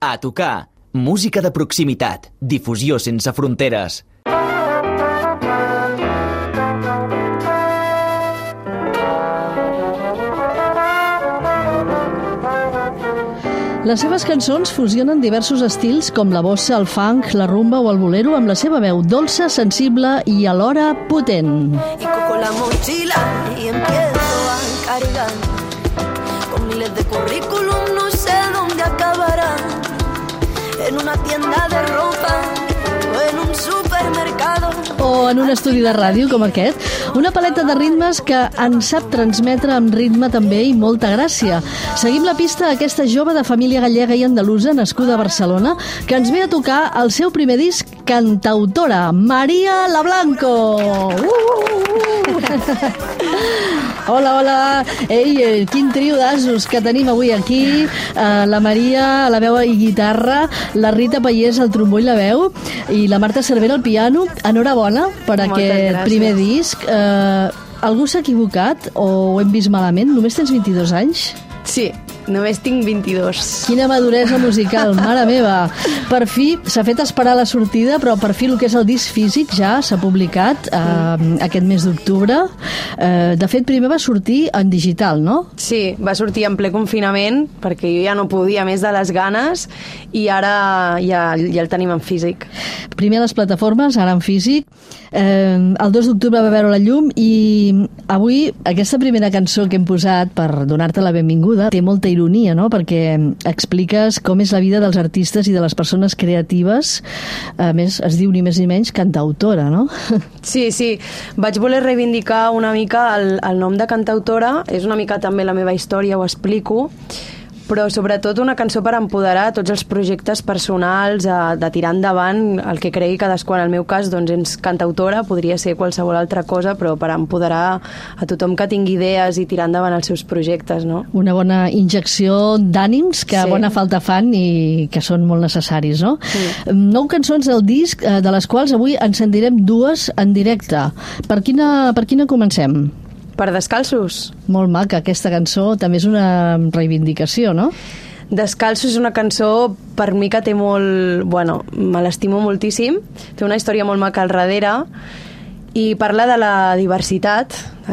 A tocar. Música de proximitat. Difusió sense fronteres. Les seves cançons fusionen diversos estils com la bossa, el funk, la rumba o el bolero amb la seva veu dolça, sensible i alhora potent. Y cojo la mochila y empiezo a cargar con miles de currículum, no sé dónde acabarán, en una tienda de ropa o en un supermercado o en un estudi de ràdio com aquest, una paleta de ritmes que ens sap transmetre amb ritme també i molta gràcia. Seguim la pista a aquesta jove de família gallega i andalusa nascuda a Barcelona que ens ve a tocar el seu primer disc cantautora, María La Blanco. Hola, hola. Ei, quin trio d'asos que tenim avui aquí. La Maria a la veu i guitarra, la Rita Pallés al trombó i la veu i la Marta Cervera al piano. Enhorabona per aquest primer disc. Algú s'ha equivocat o ho hem vist malament? Només tens 22 anys? Sí, només tinc 22. Quina maduresa musical, mare meva. Per fi s'ha fet esperar la sortida, però per fi el que és el disc físic ja s'ha publicat aquest mes d'octubre. De fet, primer va sortir en digital, no? Sí, va sortir en ple confinament, perquè jo ja no podia més de les ganes, i ara ja el tenim en físic. Primer a les plataformes, ara en físic. El 2 d'octubre va veure la llum i avui aquesta primera cançó que hem posat per donar-te la benvinguda té molta ironia, no? Perquè expliques com és la vida dels artistes i de les persones creatives. A més, es diu ni més ni menys cantautora, no? Sí, sí. Vaig voler reivindicar una mica el nom de cantautora. És una mica també la meva història, ho explico. Però sobretot una cançó per empoderar tots els projectes personals, de tirar endavant el que cregui cadascú. En el meu cas, doncs, ets cantautora, podria ser qualsevol altra cosa, però per empoderar a tothom que tingui idees i tirar endavant els seus projectes, no? Una bona injecció d'ànims que bona falta fan i que són molt necessaris, no? Sí. 9 cançons del disc, de les quals avui en sentirem 2 en directe. Per quina comencem? Per Descalços. Molt maca, aquesta cançó també és una reivindicació, no? Descalços és una cançó per mi que té molt... Bueno, me l'estimo moltíssim. Té una història molt maca al darrere i parla de la diversitat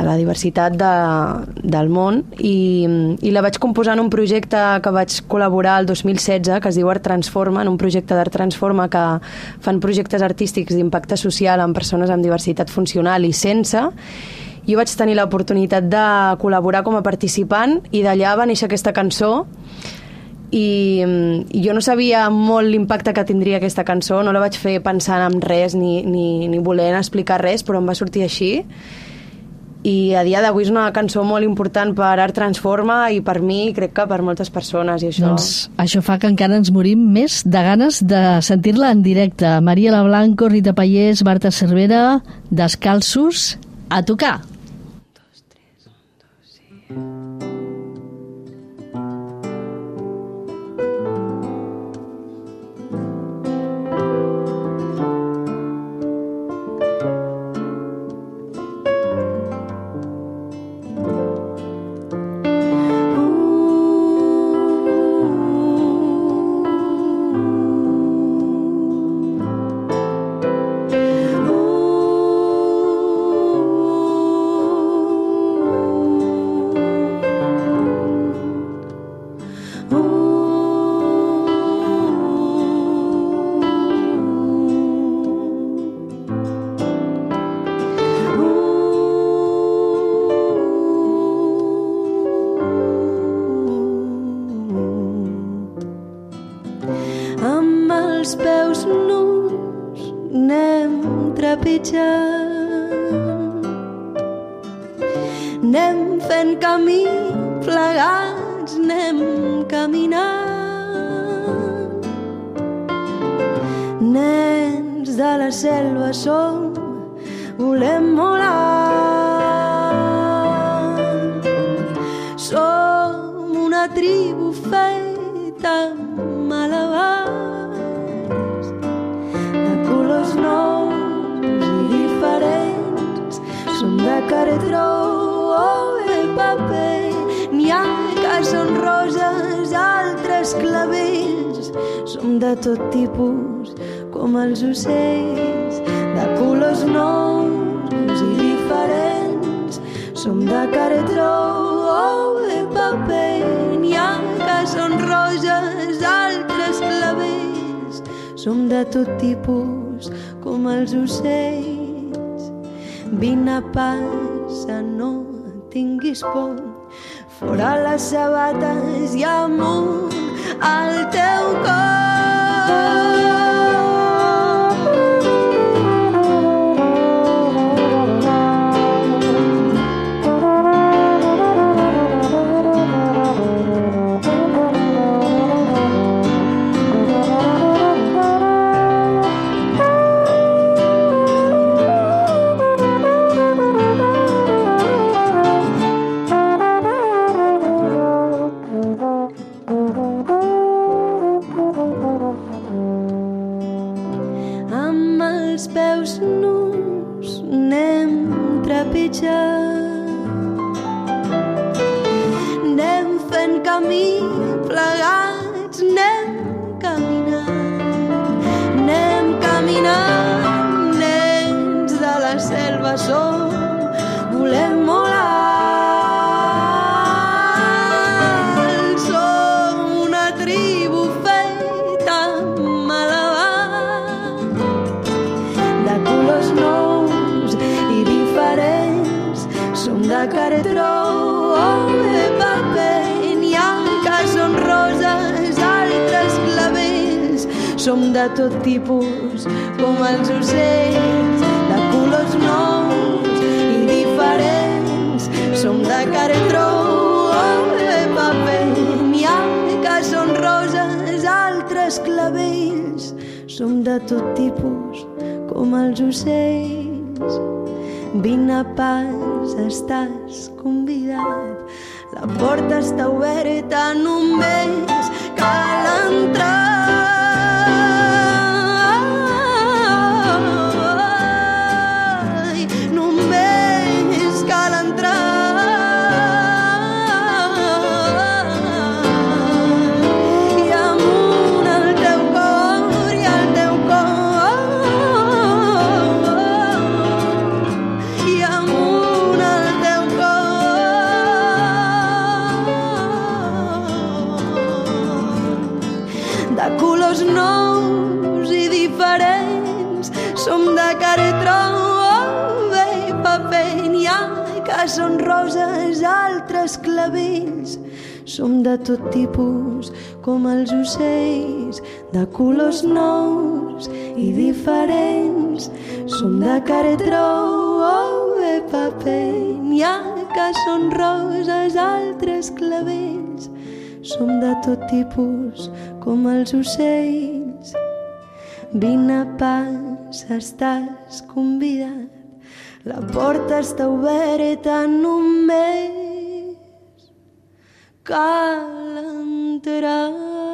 del món i la vaig composar en un projecte que vaig col·laborar el 2016 que es diu Art Transforma, en un projecte d'Art Transforma que fan projectes artístics d'impacte social amb persones amb diversitat funcional i sense. Jo vaig tenir l'oportunitat de col·laborar com a participant i d'allà va néixer aquesta cançó i jo no sabia molt l'impacte que tindria aquesta cançó, no la vaig fer pensant en res ni volent explicar res, però em va sortir així i a dia d'avui és una cançó molt important per Art Transforma i per mi i crec que per moltes persones i això... Doncs això fa que encara ens morim més de ganes de sentir-la en directe. María La Blanco, Rita Pallés, Marta Cervera, Descalços, a tocar! els peus nus anem trepitjant, anem fent camí plegats, anem caminant. Nens de la selva som, volem volar. Som una tribu feta amb malabars, de colors nous i diferents. Som de cartró o de paper, n'hi ha que són roses, altres clavells. som de tot tipus com els ocells, de colors nous i diferents. Som de cartró o de paper, n'hi ha que són roses, altres clavells. Som de tot tipus com els ocells. Vine, passa, no tinguis por, fora les sabates i amunt al teu cor. Anem fent camí plegats, anem caminant, nens de la selva som, volem molt alt. Som una tribu feta amb malabar, de colors nous i diferents. Som de cartró o de paper, n'hi ha que són roses, altres clavells. Som de tot tipus com els ocells, de colors nous i diferents. Som de cartró o de paper, n'hi ha que són roses, altres clavells. Som de tot tipus com els ocells. Vine, pas, estàs convidat. La porta està oberta, només cal entrar. Només cal entrar. I amunt al teu cor i al teu cor. I amunt al teu cor. De colors nous i diferents. Som de cartró o de paper, n'hi ha que són roses, altres clavells. Som de tot tipus com els ocells, de colors nous i diferents. Som de cartró o de paper, n'hi ha que són roses, altres clavells. Som de tot tipus com els ocells. Vine, pas, estàs convidat. La porta està oberta, només cal entrar.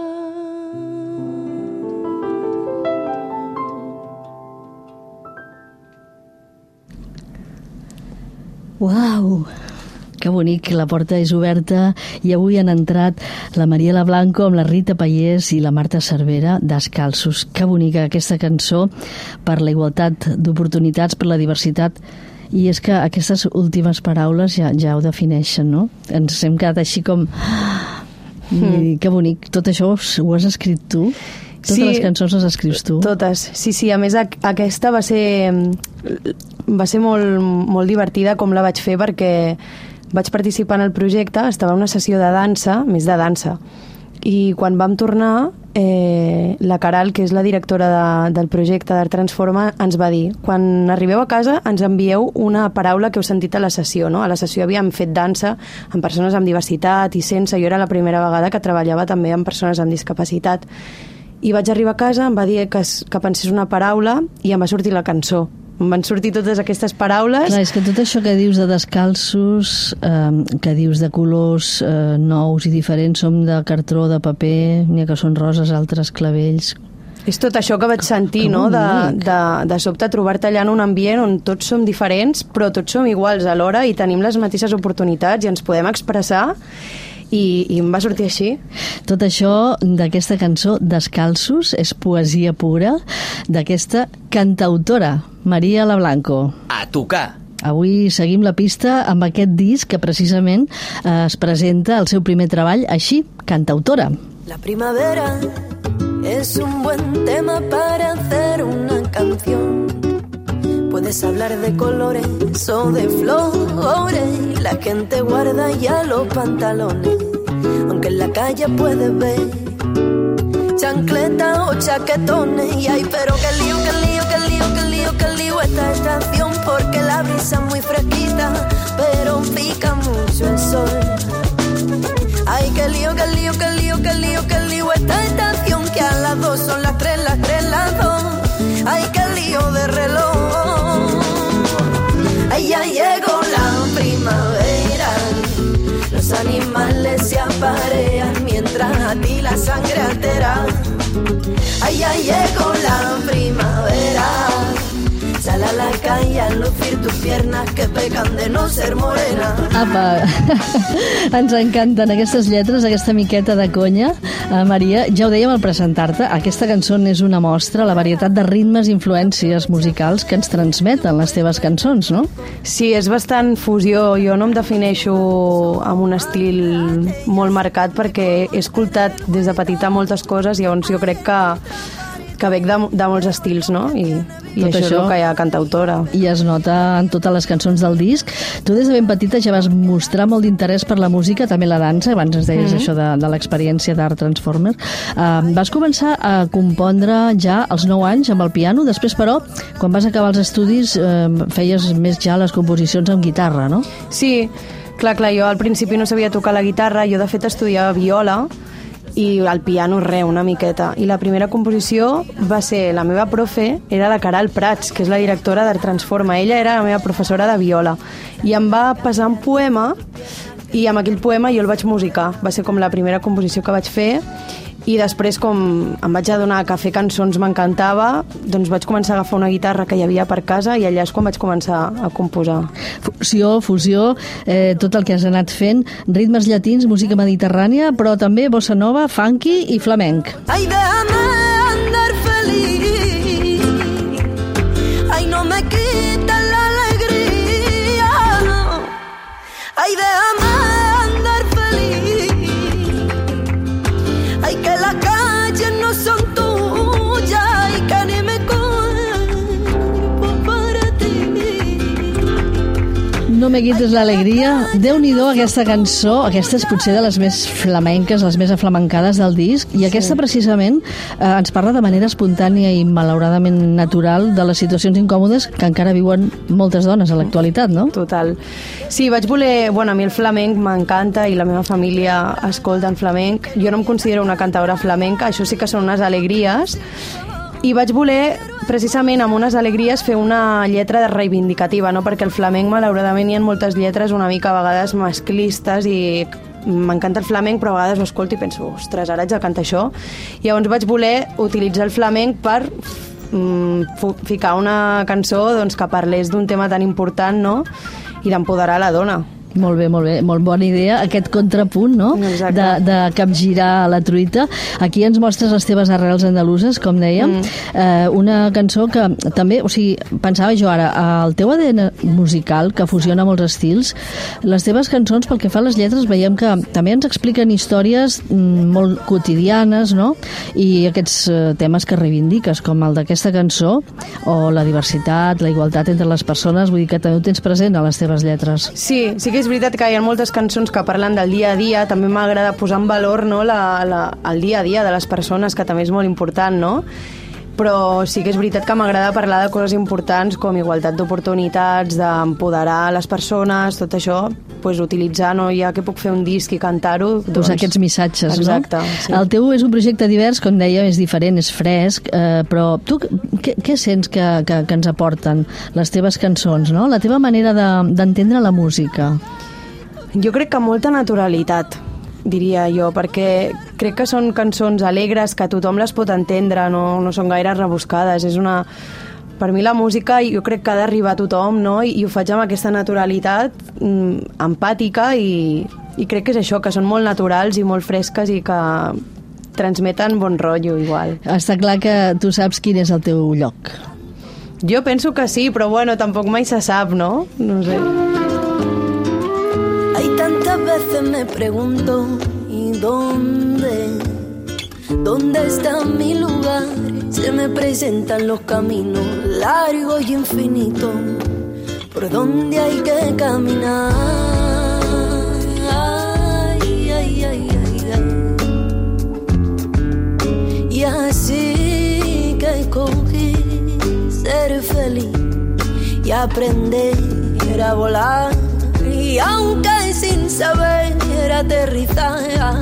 Uau! Que bonic, la porta és oberta i avui han entrat la Mariela Blanco amb la Rita Pallés i la Marta Cervera, Descalços. Que bonica aquesta cançó per la igualtat d'oportunitats, per la diversitat. I és que aquestes últimes paraules ja ho defineixen, no? Ens hem quedat així com... Que bonic. Tot això ho has escrit tu? Totes les cançons les escrius tu? Totes, sí. A més, aquesta va ser molt, molt divertida com la vaig fer, perquè vaig participar en el projecte, estava en una sessió de dansa, més de dansa, i quan vam tornar, la Caral, que és la directora del projecte d'Art Transforma, ens va dir: quan arribeu a casa ens envieu una paraula que heu sentit a la sessió, no? A la sessió havíem fet dansa amb persones amb diversitat i sense, jo era la primera vegada que treballava també amb persones amb discapacitat, i vaig arribar a casa, em va dir que pensés una paraula i em va sortir la cançó. Em van sortir totes aquestes paraules. Clar, és que tot això que dius de Descalços, que dius de colors nous i diferents, som de cartró, de paper, n'hi ha que són roses, altres clavells. És tot això que vaig sentir, no? De sobte trobar-te allà en un ambient on tots som diferents, però tots som iguals alhora i tenim les mateixes oportunitats i ens podem expressar. i em va sortir així. Tot això d'aquesta cançó Descalços és poesia pura d'aquesta cantautora, Maria Lablanco. A tocar! Avui seguim la pista amb aquest disc que precisament es presenta el seu primer treball així, cantautora. La primavera es un buen tema para hacer una canción. Puedes hablar de colores o de flores. La gente guarda ya los pantalones, aunque en la calle puedes ver chancletas o chaquetones. Y ay, pero qué lío, qué lío, qué lío, qué lío, qué lío esta estación, porque la brisa es muy fresquita, pero pica mucho el sol. Ay, qué lío, qué lío, qué lío, qué lío, qué lío esta estación, que a las 2 son las 3, las 3, las 2. Ay, qué lío de reloj. Ay, ya llegó la primavera, los animales se aparean mientras a ti la sangre altera. Ay, ya llegó la primavera, sal a la calle a lucir tus piernas que pecan de no ser morena. Apa, ens encanten aquestes lletres, aquesta miqueta de conya. Maria, ja ho dèiem al presentar-te, aquesta cançó és una mostra a la varietat de ritmes i influències musicals que ens transmeten les teves cançons, no? Sí, és bastant fusió. Jo no em defineixo amb un estil molt marcat perquè he escoltat des de petita moltes coses i llavors jo crec que bec de molts estils, no? I això és el que hi ha cantautora. I es nota en totes les cançons del disc. Tu des de ben petita ja vas mostrar molt d'interès per la música, també la dansa, abans ens deies això de l'experiència d'Art Transformer. Vas començar a compondre ja als 9 anys amb el piano, després però, quan vas acabar els estudis, feies més ja les composicions amb guitarra, no? Sí, clar, jo al principi no sabia tocar la guitarra, jo de fet estudiava viola, i el piano una miqueta. I la primera composició va ser, la meva profe era la Caral Prats, que és la directora d'Art Transforma. Ella era la meva professora de viola. I em va passar un poema, i amb aquell poema jo el vaig musicar. Va ser com la primera composició que vaig fer, i després, com em vaig adonar que fer cançons m'encantava, doncs vaig començar a agafar una guitarra que hi havia per casa i allà és quan vaig començar a composar. Fusió, tot el que has anat fent, ritmes llatins, música mediterrània, però també bossa nova, funky i flamenc. Ay, déjame andar feliz, ay, no me quites la alegría, ay, déjame andar feliz, ay, que las calles no son tuyas y que ni me cuerpo para ti. No me quites l'alegria. Déu-n'hi-do aquesta cançó, aquesta és potser de les més flamenques, les més aflamencades del disc, i aquesta precisament ens parla de manera espontània i malauradament natural de les situacions incòmodes que encara viuen moltes dones a l'actualitat, no? Total. Sí, vaig voler... Bueno, a mi el flamenc m'encanta i la meva família escolta en flamenc. Jo no em considero una cantadora flamenca, això sí que són unes alegries, i vaig voler, precisament amb unes alegries, fer una lletra reivindicativa, no? Perquè el flamenc, malauradament, hi ha moltes lletres una mica a vegades masclistes i m'encanta el flamenc, però a vegades ho escolto i penso, ostres, ara haig de cantar això. I llavors vaig voler utilitzar el flamenc per ficar una cançó doncs, que parlés d'un tema tan important, no? I d'empoderar la dona. Molt bé, molt bona idea, aquest contrapunt, no? De capgirar la truita. Aquí ens mostres les teves arrels andaluses, com dèiem. Una cançó que també, o sigui, pensava jo ara, el teu ADN musical, que fusiona molts estils, les teves cançons, pel que fa a les lletres, veiem que també ens expliquen històries molt quotidianes, no? I aquests temes que reivindiques, com el d'aquesta cançó, o la diversitat, la igualtat entre les persones, vull dir que també ho tens present a les teves lletres. Sí que és veritat que hi ha moltes cançons que parlen del dia a dia, també m'agrada posar en valor, no, el dia a dia de les persones, que també és molt important, no? Però sí que és veritat que m'agrada parlar de coses importants com igualtat d'oportunitats, d'empoderar les persones, tot això, pues, utilitzar, no? Ja que puc fer un disc i cantar-ho... Doncs... Posar aquests missatges, exacte, no? Sí. El teu és un projecte divers, com deia, és diferent, és fresc, però tu què sents que ens aporten les teves cançons, no? La teva manera d'entendre la música? Jo crec que molta naturalitat, diria jo, perquè crec que són cançons alegres, que tothom les pot entendre, no són gaire rebuscades. És una... Per mi la música jo crec que ha d'arribar a tothom, no? I ho faig amb aquesta naturalitat empàtica i crec que és això, que són molt naturals i molt fresques i que transmeten bon rotllo igual. Està clar que tu saps quin és el teu lloc. Jo penso que sí, però bueno, tampoc mai se sap, no? No sé. Hay tantas veces me pregunto, ¿y dónde está mi lugar? Se me presentan los caminos largos y infinitos, por donde hay que caminar. Ay, ay, ay, ay, ay. Y así que escogí ser feliz y aprender a volar. Y aunque sin saber aterrizar,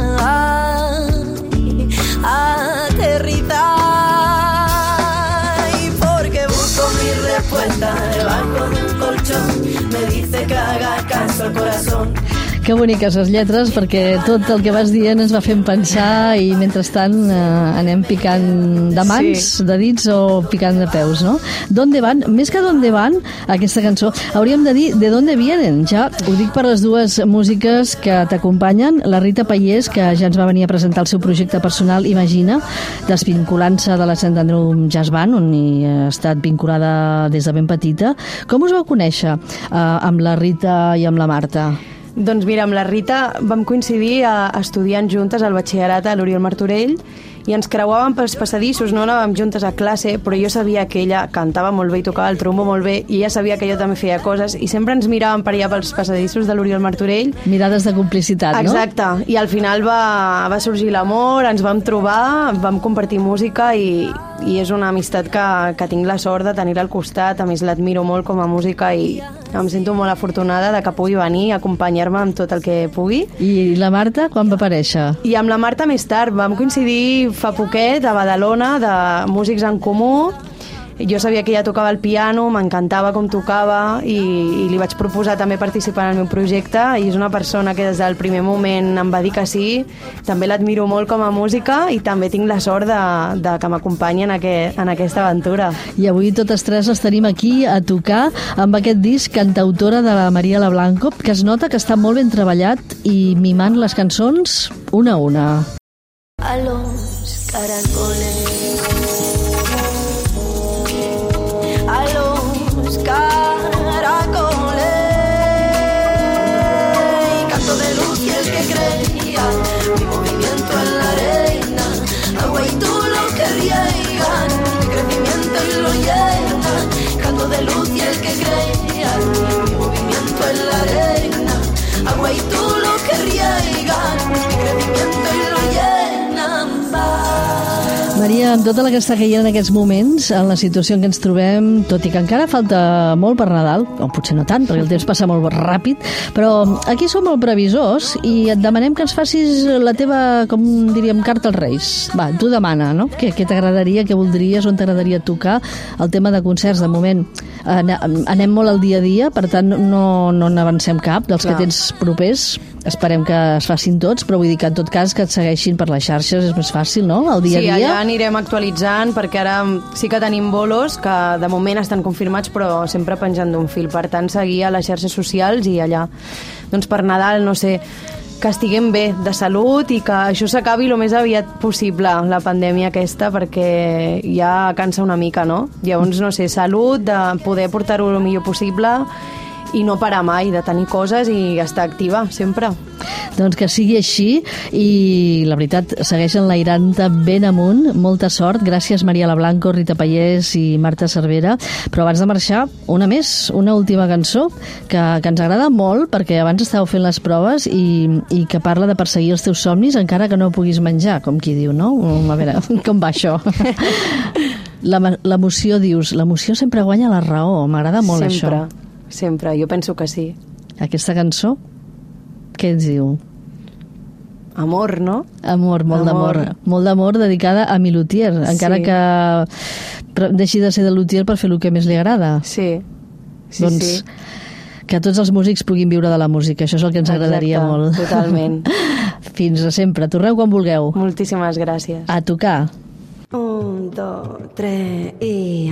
y porque busco mi respuesta debajo de un colchón, me dice que haga caso al corazón. Que boniques les lletres, perquè tot el que vas dient ens va fent pensar i mentrestant anem picant de mans, sí, de dits o picant de peus, no? ¿Dónde van? Més que ¿Dónde van? Aquesta cançó, hauríem de dir ¿de dónde vienen? Ja ho dic per les dues músiques que t'acompanyen. La Rita Pallés, que ja ens va venir a presentar el seu projecte personal Imagina, desvinculant-se de la Sant Andreu Jazz Band, on hi ha estat vinculada des de ben petita. Com us vau conèixer amb la Rita i amb la Marta? Doncs mira, amb la Rita vam coincidir estudiant juntes al batxillerat a l'Oriol Martorell i ens creuàvem pels passadissos, no anàvem juntes a classe, però jo sabia que ella cantava molt bé i tocava el trombo molt bé i ella sabia que jo també feia coses i sempre ens miràvem per allà pels passadissos de l'Oriol Martorell. Mirades de complicitat, no? Exacte, i al final va sorgir l'amor, ens vam trobar, vam compartir música i és una amistat que tinc la sort de tenir al costat. A més, l'admiro molt com a música i em sento molt afortunada de que pugui venir a acompanyar-me amb tot el que pugui. I la Marta, quan va aparèixer? I amb la Marta més tard, vam coincidir fa poquet a Badalona, de Músics en Comú. Jo sabia que ella tocava el piano, m'encantava com tocava i li vaig proposar també participar en el meu projecte i és una persona que des del primer moment em va dir que sí. També l'admiro molt com a música i també tinc la sort de que m'acompanyi en aquesta aventura. I avui totes tres les tenim aquí a tocar amb aquest disc Cantautora de la Maria La Blanco, que es nota que està molt ben treballat i mimant les cançons una a una. A los caracoles, a los caracoles, canto de luz y el que creía, mi movimiento en la arena, agua y tú lo que riegan, mi crecimiento y lo llena, canto de luz y el que creía, mi movimiento en la arena, agua y tú lo que riegan, mi crecimiento y lo llena. Maria, amb tota la que està caient en aquests moments, en la situació en què ens trobem, tot i que encara falta molt per Nadal, o potser no tant, perquè el temps passa molt ràpid, però aquí som molt previsors i et demanem que ens facis la teva, com diríem, carta als Reis. Va, tu demana, no? Què t'agradaria, què voldries, on t'agradaria tocar? El tema de concerts, de moment, anem molt al dia a dia, per tant no n'avancem cap dels que tens propers. Esperem que es facin tots, però vull dir que en tot cas que et segueixin per les xarxes és més fàcil, no? El dia a dia. Sí, allà anirem actualitzant, perquè ara sí que tenim bolos que de moment estan confirmats, però sempre penjant d'un fil. Per tant, seguir a les xarxes socials i allà. Doncs per Nadal, no sé, que estiguem bé de salut i que això s'acabi el més aviat possible, la pandèmia aquesta, perquè ja cansa una mica, no? Llavors, no sé, salut, de poder portar-ho el millor possible i no parar mai, de tenir coses i estar activa, sempre. Doncs que sigui així i la veritat, segueix enlairant-te ben amunt. Molta sort. Gràcies Maria La Blanco, Rita Pallés i Marta Cervera. Però abans de marxar, una més, una última cançó que ens agrada molt perquè abans estàveu fent les proves i que parla de perseguir els teus somnis encara que no puguis menjar, com qui diu, no? A veure, com va això? L'emoció, dius, l'emoció sempre guanya la raó. M'agrada molt sempre, això. Sempre, jo penso que sí. Aquesta cançó, què ens diu? Amor, no? Amor, molt d'amor. Molt d'amor dedicada a mi luthier, encara que deixi de ser de luthier per fer el que més li agrada. Sí, doncs, que tots els músics puguin viure de la música, això és el que ens agradaria molt. Totalment. Fins a sempre, torneu quan vulgueu. Moltíssimes gràcies. A tocar. 1, 2, 3 i...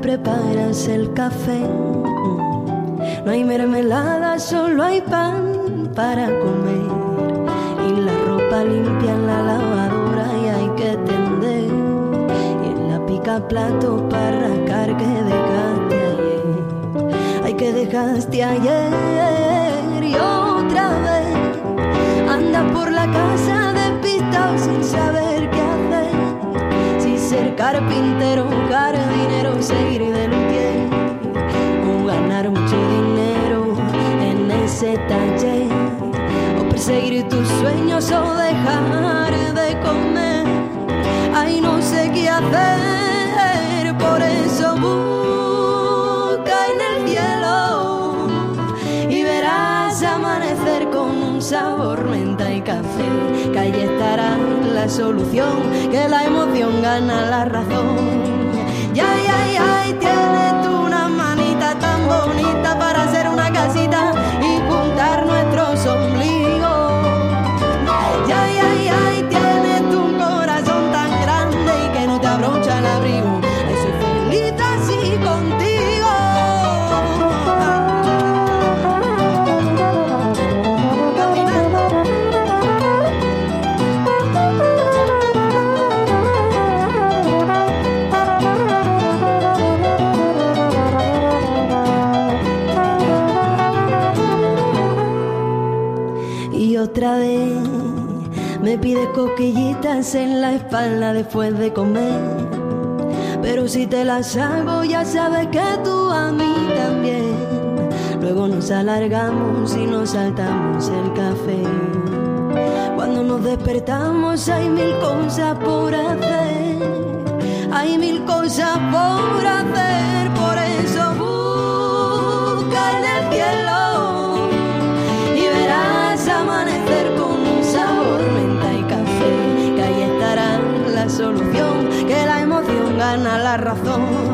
preparas el café. No hay mermelada, solo hay pan para comer. Y la ropa limpia en la lavadora y hay que tender. Y en la pica plato para rascar que dejaste ayer. Ay, que dejaste ayer. Y otra vez andas por la casa despistado sin saber qué hacer. Si ser carpintero, jardinero, seguir de luthier o ganar mucho dinero en ese taller, o perseguir tus sueños o dejar de comer. Ay, no sé qué hacer, por eso busca en el cielo y verás amanecer con un sabor menta y café. Que ahí estará la solución, que la emoción gana la razón. Ya, ay, ay, tienes tú una manita tan bonita para hacer una casita y juntar nuestros ombligos. Ya, ay, ay, tienes tú un corazón tan grande y que no te abrocha el abrigo. Ay, soy feliz así contigo. Y otra vez me pides cosquillitas en la espalda después de comer. Pero si te las hago ya sabes que tú a mí también. Luego nos alargamos y nos saltamos el café. Cuando nos despertamos hay mil cosas por hacer. Hay mil cosas por hacer. Por eso busca en el cielo y verás amanecer con un sabor menta y café. Que ahí estará la solución, que la emoción gana la razón.